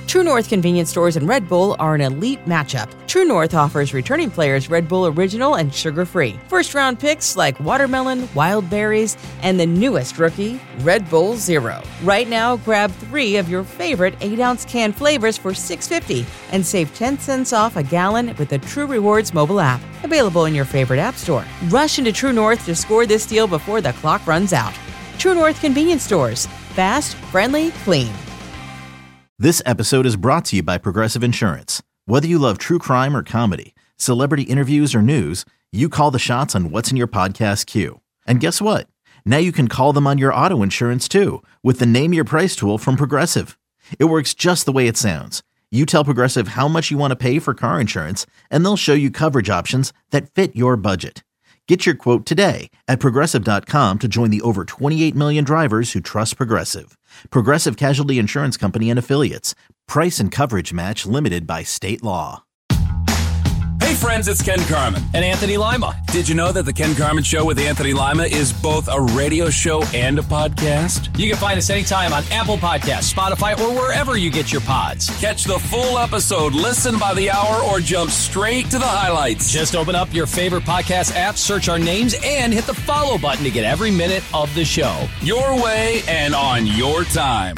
True North convenience stores and Red Bull are an elite matchup. True North offers returning players Red Bull Original and sugar-free. First-round picks like watermelon, wild berries, and the newest rookie, Red Bull Zero. Right now, grab 3 of your favorite 8-ounce can flavors for $6.50 and save 10 cents off a gallon with the True Rewards mobile app. Available in your favorite app store. Rush into True North to score this deal before the clock runs out. True North convenience stores. Fast, friendly, clean. This episode is brought to you by Progressive Insurance. Whether you love true crime or comedy, celebrity interviews or news, you call the shots on what's in your podcast queue. And guess what? Now you can call them on your auto insurance too with the Name Your Price tool from Progressive. It works just the way it sounds. You tell Progressive how much you want to pay for car insurance, and they'll show you coverage options that fit your budget. Get your quote today at Progressive.com to join the over 28 million drivers who trust Progressive. Progressive Casualty Insurance Company and Affiliates. Price and coverage match limited by state law. Hey friends, it's Ken Carman and Anthony Lima. Did you know that the Ken Carman Show with Anthony Lima is both a radio show and a podcast? You can find us anytime on Apple Podcasts, Spotify, or wherever you get your pods. Catch the full episode, listen by the hour, or jump straight to the highlights. Just open up your favorite podcast app, search our names, and hit the follow button to get every minute of the show. Your way and on your time.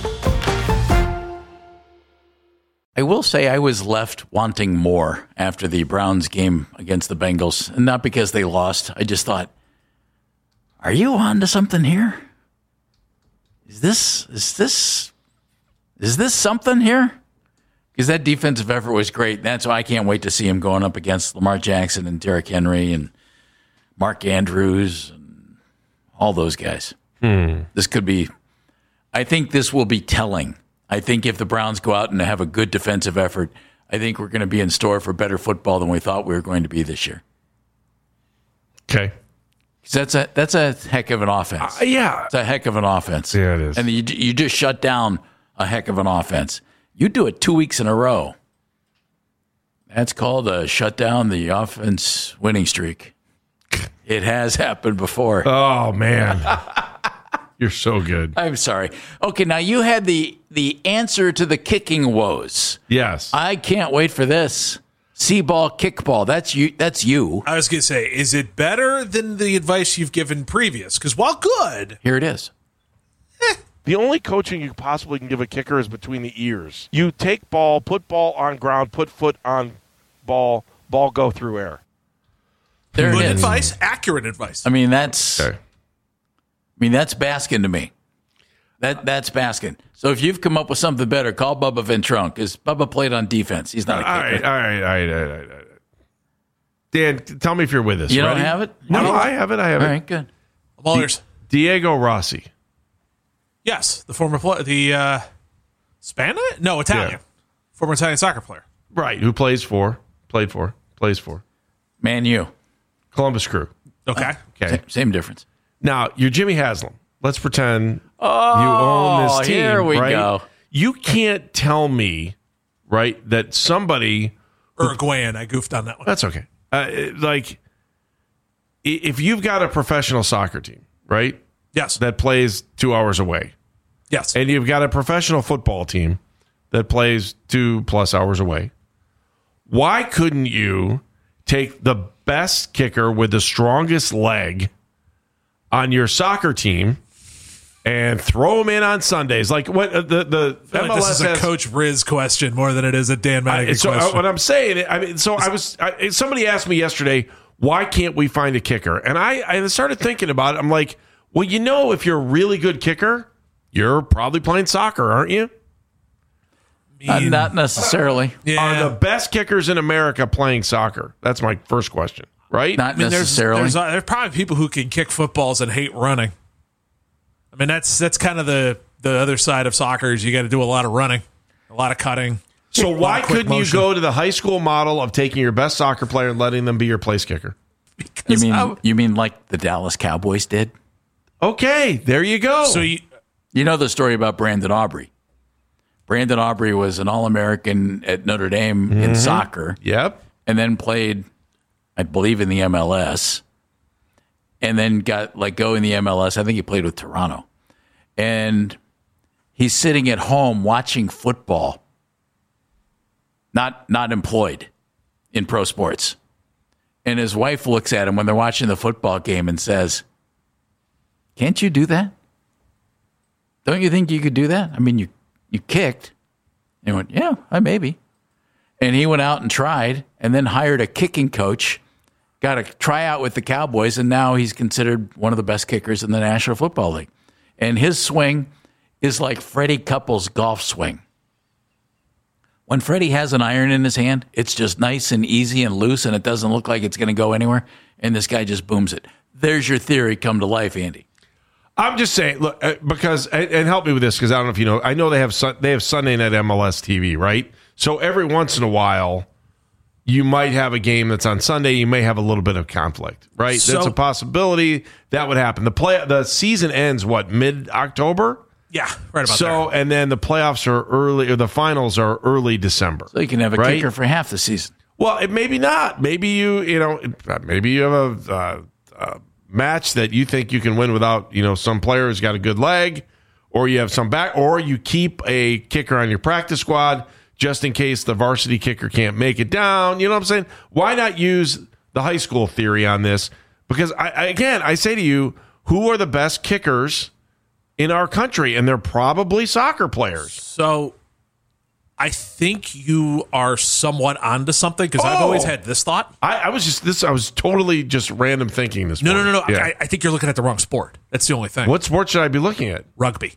I will say I was left wanting more after the Browns game against the Bengals, and not because they lost. I just thought, are you on to something here? Is this something here? Because that defensive effort was great. That's why I can't wait to see him going up against Lamar Jackson and Derrick Henry and Mark Andrews and all those guys. This could be, I think this will be telling. I think if the Browns go out and have a good defensive effort, I think we're going to be in store for better football than we thought we were going to be this year. Okay. That's a heck of an offense. Yeah. It's a heck of an offense. Yeah, it is. And you just shut down a heck of an offense. You do it 2 weeks in a row. That's called a shut down the offense winning streak. It has happened before. Oh, man. You're so good. I'm sorry. Okay, now you had the answer to the kicking woes. Yes. I can't wait for this. See-ball, kickball. That's you. I was going to say, is it better than the advice you've given previous? Because while good, Here it is. The only coaching you possibly can give a kicker is between the ears. You take ball, put ball on ground, put foot on ball go through air. There good it is. advice, accurate advice. I mean, that's Okay. Baskin to me. That's Baskin. So if you've come up with something better, call Bubba Ventrone, because Bubba played on defense. He's not a kicker. All right. Dan, tell me if you're with us. You don't Ready? have it? No, I have it. All right, good. I'm all ears. Diego Rossi. Yes, the former Spanish? No, Italian. Yeah. Former Italian soccer player. Right. Who plays for Man, you. Columbus Crew. Okay. Okay. Same difference. Now, you're Jimmy Haslam. Let's pretend you own this team. Here we right? go. You can't tell me, right, that somebody. Uruguayan. I goofed on that one. That's okay. If you've got a professional soccer team, right, Yes. that plays 2 hours away, Yes. and you've got a professional football team that plays 2+ hours away, why couldn't you take the best kicker with the strongest leg on your soccer team and throw him in on Sundays? Like what the I feel MLS like this is a has, Coach Riz question more than it is a Dan Madigan so question. what I'm saying, somebody asked me yesterday, why can't we find a kicker? And I started thinking about it. I'm like, well, if you're a really good kicker, you're probably playing soccer, aren't you? Not necessarily. Are the best kickers in America playing soccer? That's my first question, right? Not necessarily. There's probably people who can kick footballs and hate running. I mean, that's kind of the other side of soccer is you got to do a lot of running, a lot of cutting. So why couldn't you motion. go to the high school model of taking your best soccer player and letting them be your place kicker? You mean like the Dallas Cowboys did? Okay, there you go. So You know the story about Brandon Aubrey. Brandon Aubrey was an All-American at Notre Dame in soccer. Yep. And then played, I believe, in the MLS. And then got let go in the MLS. I think he played with Toronto. And he's sitting at home watching football not employed in pro sports. And his wife looks at him when they're watching the football game and says, "Can't you do that? Don't you think you could do that? I mean, you kicked." And he went, "Yeah, maybe." And he went out and tried and then hired a kicking coach, got a tryout with the Cowboys, and now he's considered one of the best kickers in the National Football League. And his swing is like Freddie Couples' golf swing. When Freddie has an iron in his hand, it's just nice and easy and loose, and it doesn't look like it's going to go anywhere. And this guy just booms it. There's your theory come to life, Andy. I'm just saying, look, because and help me with this, because I don't know if you know. I know they have Sunday Night MLS TV, right? So every once in a while, you might have a game that's on Sunday. You may have a little bit of conflict, right? That's a possibility that would happen. The season ends mid-October. Yeah, right about there. And then the playoffs are early, or the finals are early December. So you can have a kicker for half the season. Well, maybe not. Maybe you have a match that you think you can win without, some player who's got a good leg, or you have some back, or you keep a kicker on your practice squad just in case the varsity kicker can't make it down. You know what I'm saying? Why not use the high school theory on this? Because I say to you, who are the best kickers in our country? And they're probably soccer players. So I think you are somewhat onto something, because I've always had this thought. I was totally just random thinking this morning. No. Yeah. I think you're looking at the wrong sport. That's the only thing. What sport should I be looking at? Rugby.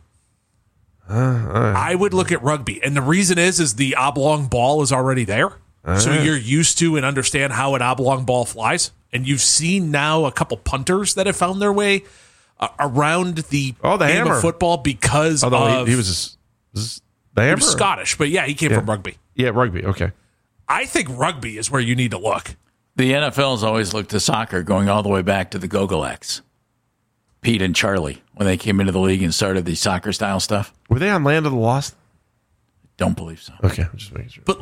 I would look at rugby. And the reason is the oblong ball is already there. So you're used to and understand how an oblong ball flies. And you've seen now a couple punters that have found their way around the game hammer of football because he was the hammer. He was Scottish, but yeah, he came from rugby. Yeah, rugby. Okay. I think rugby is where you need to look. The NFL's always looked to soccer, going all the way back to the Gogolaks, Pete and Charlie, when they came into the league and started the soccer style stuff. Were they on Land of the Lost? Don't believe so. Okay, I'm just making sure. But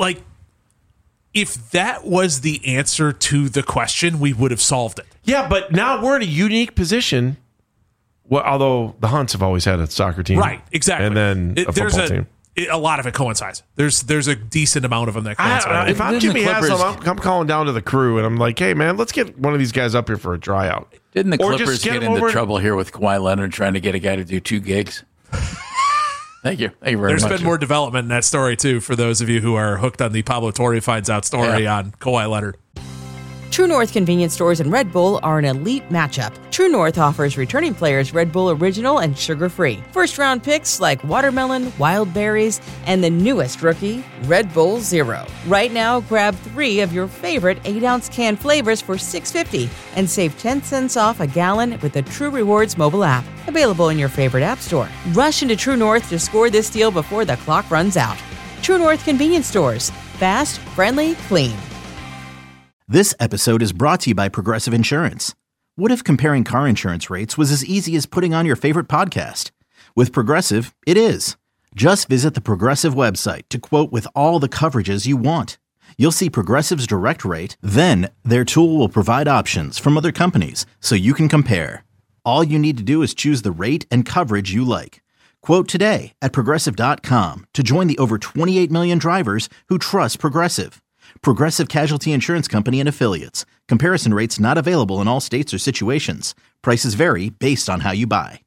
if that was the answer to the question, we would have solved it. Yeah, but now we're in a unique position. Well, although the Hunts have always had a soccer team, right? Exactly, and then a football team. A lot of it coincides. There's a decent amount of them that coincide. If I'm Jimmy Haslam, I'm calling down to the crew, and I'm like, "Hey, man, let's get one of these guys up here for a tryout." Didn't the Clippers get into trouble here with Kawhi Leonard trying to get a guy to do 2 gigs? Thank you very much. There's been more development in that story, too, for those of you who are hooked on the Pablo Torre finds out story on Kawhi Leonard. True North convenience stores and Red Bull are an elite matchup. True North offers returning players Red Bull Original and sugar-free. First-round picks like watermelon, wild berries, and the newest rookie, Red Bull Zero. Right now, grab 3 of your favorite 8-ounce can flavors for $6.50 and save 10 cents off a gallon with the True Rewards mobile app. Available in your favorite app store. Rush into True North to score this deal before the clock runs out. True North convenience stores. Fast, friendly, clean. This episode is brought to you by Progressive Insurance. What if comparing car insurance rates was as easy as putting on your favorite podcast? With Progressive, it is. Just visit the Progressive website to quote with all the coverages you want. You'll see Progressive's direct rate, then their tool will provide options from other companies so you can compare. All you need to do is choose the rate and coverage you like. Quote today at Progressive.com to join the over 28 million drivers who trust Progressive. Progressive Casualty Insurance Company and Affiliates. Comparison rates not available in all states or situations. Prices vary based on how you buy.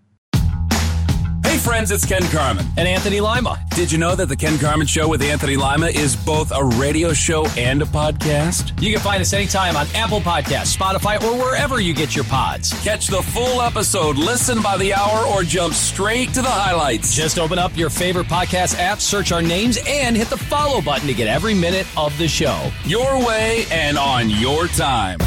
Hey friends, it's Ken Carman And Anthony Lima. Did you know that the Ken Carman Show with Anthony Lima is both a radio show and a podcast? You can find us anytime on Apple Podcasts, Spotify, or wherever you get your pods. Catch the full episode, listen by the hour, or jump straight to the highlights. Just open up your favorite podcast app, search our names, and hit the follow button to get every minute of the show. Your way and on your time.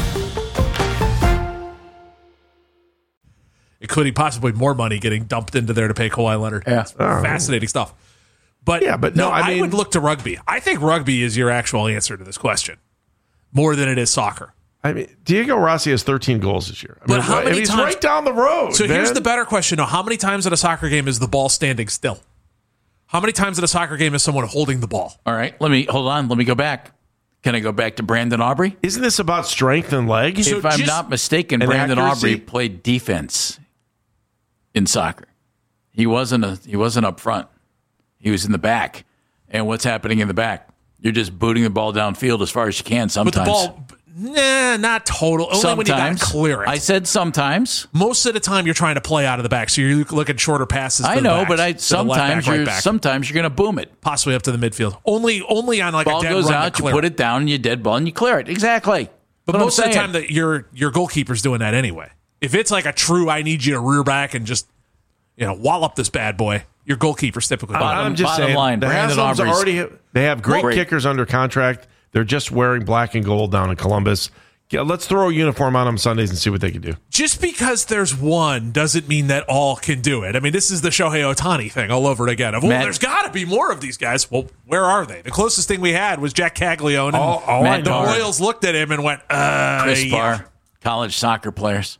Including possibly more money getting dumped into there to pay Kawhi Leonard. Yeah. Fascinating stuff. But, I would look to rugby. I think rugby is your actual answer to this question more than it is soccer. I mean, Diego Rossi has 13 goals this year. But how many he's times, right down the road. So here's the better question. How many times at a soccer game is the ball standing still? How many times at a soccer game is someone holding the ball? All right, let me go back. Can I go back to Brandon Aubrey? Isn't this about strength and leg? If I'm not mistaken, Brandon Aubrey played defense in soccer. He wasn't up front. He was in the back. And what's happening in the back? You're just booting the ball downfield as far as you can sometimes. But the ball, not total. Only sometimes. when you got to clear it. I said sometimes. Most of the time, you're trying to play out of the back, so you're looking shorter passes. I know, but sometimes you're going to boom it. Possibly up to the midfield. Only on like ball a dead goes run out, to you put it down, and you dead ball, and you clear it. Exactly. But most of the time, that your goalkeeper's doing that anyway. If it's like a true, I need you to rear back and just wallop this bad boy, your goalkeeper's typically. I'm just saying, line, the Haslams they have great kickers under contract. They're just wearing black and gold down in Columbus. Yeah, let's throw a uniform on them Sundays and see what they can do. Just because there's one doesn't mean that all can do it. I mean, this is the Shohei Ohtani thing all over it again. There's got to be more of these guys. Well, where are they? The closest thing we had was Jack Caglione. And the Royals looked at him and went, Chris Barr, college soccer players.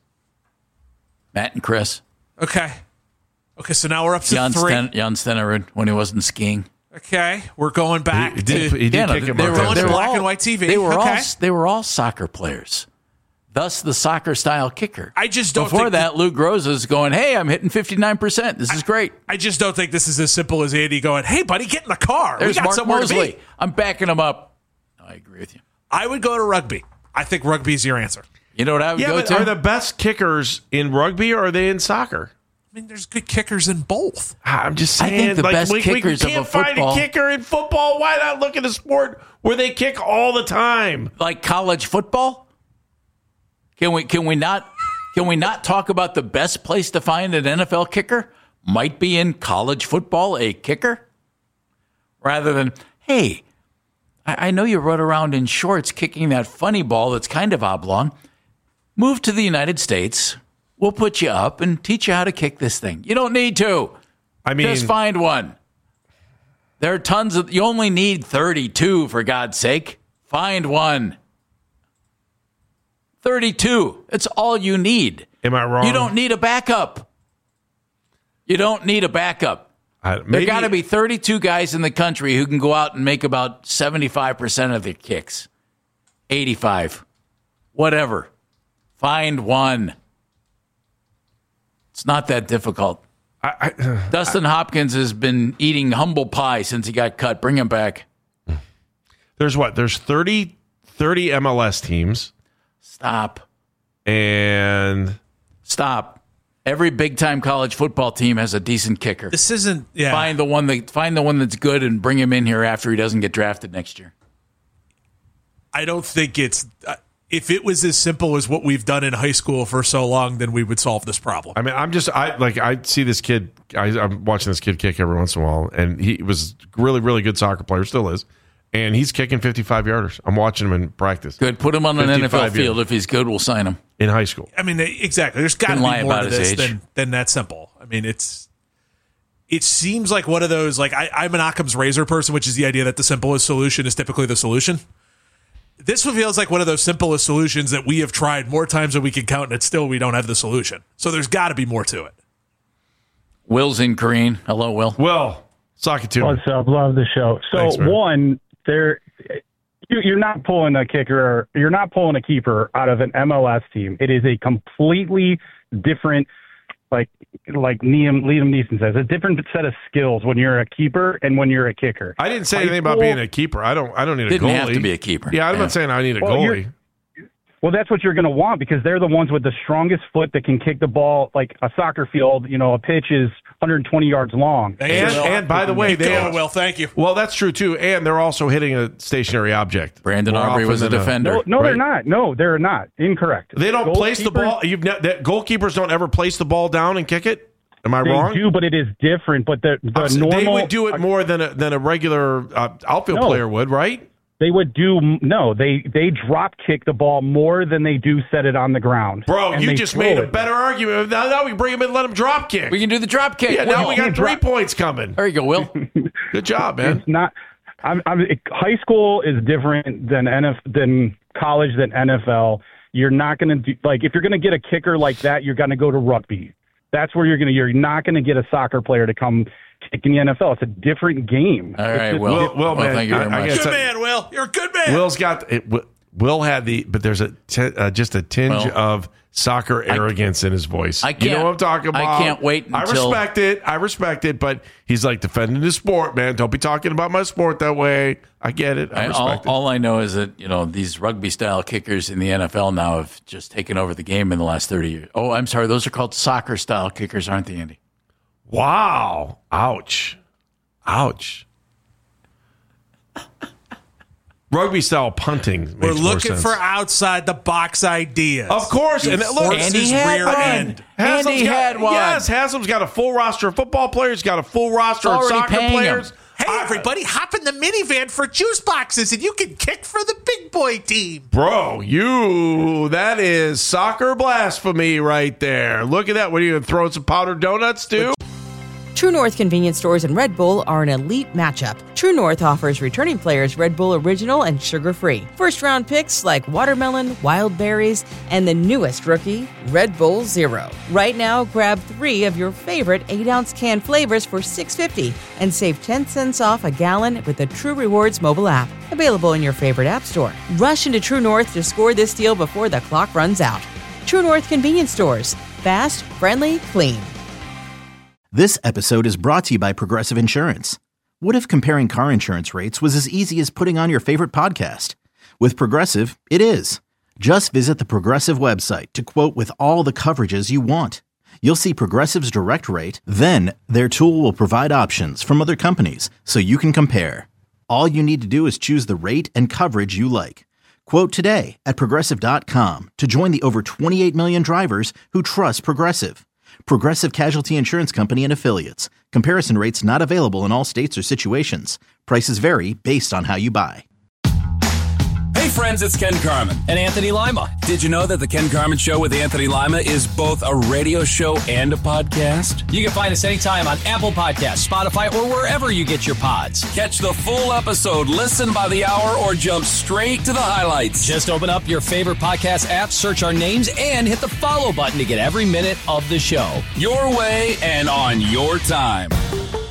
Matt and Chris. Okay, so now we're up to Jan 3. Jan Stenerud when he wasn't skiing. Okay, we're going back He did kick him. We're going to black and white TV. They were all soccer players. Thus, the soccer style kicker. I just don't. Before that, Luke Rosa's going, "Hey, I'm hitting 59%. This is great." I just don't think this is as simple as Andy going, "Hey, buddy, get in the car. There's we got Mark somewhere Mosley. to be." I'm backing him up. I agree with you. I would go to rugby. I think rugby's your answer. You know what I would go to? Are the best kickers in rugby or are they in soccer? I mean, there's good kickers in both. I'm just saying. I think the best kickers we can't of a football. find a kicker in football. Why not look at a sport where they kick all the time? Like college football? Can we not talk about the best place to find an NFL kicker? Might be in college football, a kicker? Rather than, hey, I know you run around in shorts kicking that funny ball that's kind of oblong. Move to the United States. We'll put you up and teach you how to kick this thing. You don't need to. I mean, just find one. There are tons of. You only need 32, for God's sake. Find one. 32. It's all you need. Am I wrong? You don't need a backup. There got to be 32 guys in the country who can go out and make about 75% of their kicks. 85. Whatever. Find one. It's not that difficult. Dustin Hopkins has been eating humble pie since he got cut. Bring him back. There's 30 MLS teams. Stop. Every big-time college football team has a decent kicker. This isn't. Yeah. Find the one that's good and bring him in here after he doesn't get drafted next year. I don't think it's. If it was as simple as what we've done in high school for so long, then we would solve this problem. I mean, I see this kid. I'm watching this kid kick every once in a while, and he was really, really good soccer player, still is, and he's kicking 55-yarders. I'm watching him in practice. Good, put him on an NFL field. If he's good, we'll sign him in high school. I mean, exactly. There's got to be more to this than that simple. I mean, it seems like one of those. Like I'm an Occam's razor person, which is the idea that the simplest solution is typically the solution. This feels like one of those simplest solutions that we have tried more times than we can count, and still we don't have the solution. So there's got to be more to it. Will's in Korean. Hello, Will. Will, sock it to me. What's up? Love the show. So Thanks, you're not pulling a kicker, you're not pulling a keeper out of an MLS team. It is a completely different, like Liam Neeson says, a different set of skills when you're a keeper and when you're a kicker. I didn't say anything about being a keeper. I don't need a goalie. Didn't have to be a keeper. Yeah, I'm not saying I need a goalie. Well, that's what you're going to want because they're the ones with the strongest foot that can kick the ball like a soccer field. A pitch is 120 yards long. And by the way, thank you. Well, that's true too. And they're also hitting a stationary object. Brandon Aubrey was a defender. No, right? They're not. No, they're not. Incorrect. They don't place the ball. Goalkeepers don't ever place the ball down and kick it. Am I wrong? They do, but it is different. But the normal they would do it more than a regular outfield player would, right? They would they drop kick the ball more than they do set it on the ground. Bro, you just made a better argument. Now we bring him in and let him drop kick. We can do the drop kick. Yeah, now we got 3 points coming. There you go, Will. Good job, man. It's not. High school is different than college than NFL. You're not going to do if you're going to get a kicker like that, you're going to go to rugby. That's where you're not going to get a soccer player to come kick in the NFL. It's a different game. All right, Will, man, thank you very much. Good man, Will. You're a good man. Will had but there's just a tinge of soccer arrogance in his voice. I can't, you know what I'm talking about? I can't wait until... I respect it, but he's like defending his sport, man. Don't be talking about my sport that way. I get it. I respect it. All I know is that, these rugby-style kickers in the NFL now have just taken over the game in the last 30 years. Oh, I'm sorry. Those are called soccer-style kickers, aren't they, Andy? Wow. Ouch. Rugby-style punting makes We're more looking sense. for outside-the-box ideas. Of course. And look, Andy had one. Andy had one. Yes, Haslam's got a full roster of football players, got a full roster of Already soccer paying players. him. Hey, everybody, hop in the minivan for juice boxes, and you can kick for the big boy team. Bro, that is soccer blasphemy right there. Look at that. What are you going to throw some powdered donuts, too? True North convenience stores and Red Bull are an elite matchup. True North offers returning players Red Bull Original and sugar-free. First-round picks like watermelon, wild berries, and the newest rookie, Red Bull Zero. Right now, grab 3 of your favorite 8-ounce can flavors for $6.50 and save 10 cents off a gallon with the True Rewards mobile app. Available in your favorite app store. Rush into True North to score this deal before the clock runs out. True North convenience stores. Fast, friendly, clean. This episode is brought to you by Progressive Insurance. What if comparing car insurance rates was as easy as putting on your favorite podcast? With Progressive, it is. Just visit the Progressive website to quote with all the coverages you want. You'll see Progressive's direct rate, then their tool will provide options from other companies so you can compare. All you need to do is choose the rate and coverage you like. Quote today at Progressive.com to join the over 28 million drivers who trust Progressive. Progressive Casualty Insurance Company and Affiliates. Comparison rates not available in all states or situations. Prices vary based on how you buy. Hey friends, it's Ken Carman and Anthony Lima. Did you know that the Ken Carman Show with Anthony Lima is both a radio show and a podcast? You can find us anytime on Apple Podcasts, Spotify, or wherever you get your pods. Catch the full episode, listen by the hour, or jump straight to the highlights. Just open up your favorite podcast app, search our names, and hit the follow button to get every minute of the show. Your way and on your time.